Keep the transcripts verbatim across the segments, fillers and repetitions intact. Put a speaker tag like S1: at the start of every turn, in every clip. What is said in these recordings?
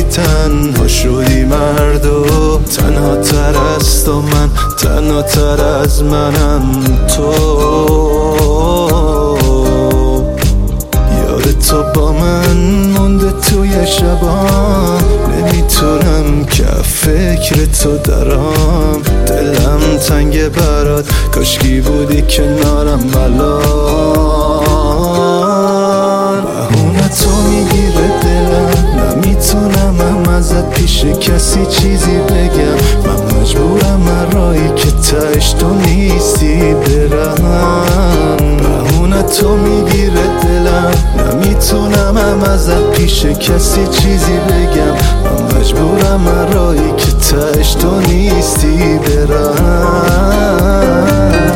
S1: تنها شدی مرد و تنها تر است و من تنها تر از منم تو. یاد تو با من مونده توی شبام، نمیتونم که فکر تو درام. دلم تنگ برات، کاشکی بودی کنارم الان. بهونه تو میگیره دلم، نمیتونم هم ازت پیش کسی چیزی بگم. من مجبورم رایی که تهش تو نیستی برم. بهونه تو میگیره دلم، نمیتونم هم ازت پیش کسی چیزی بگم. من مجبورم رایی که تهش تو نیستی برم.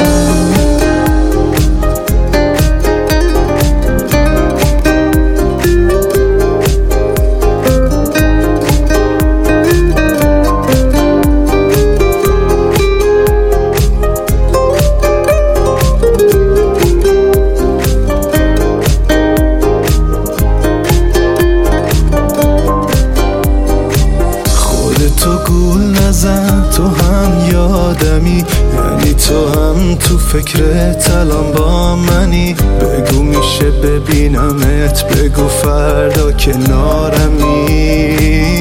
S1: تو گول نزن، تو هم یادمی، یعنی تو هم تو فکرت الان با منی. بگو میشه ببینمت، بگو فردا کنارمی.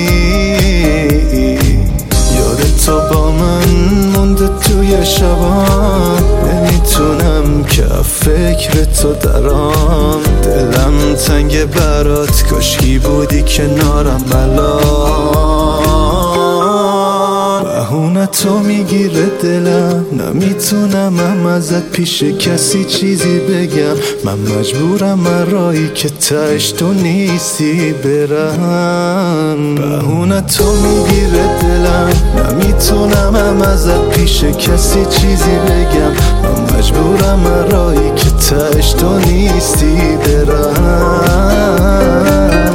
S1: یاد تو با من مونده توی شبام، نمیتونم که فکر تو درام. دلم تنگ برات، کاشکی بودی کنارم الان. بهونه تو میگیره دلم، نمیتونم هم ازت پیش کسی چیزی بگم. من مجبورم رایی که تهش تو نیستی برم. بهونه تو میگیره دلم، نمیتونم هم ازت پیش کسی چیزی بگم. من مجبورم رایی که تهش تو نیستی برم.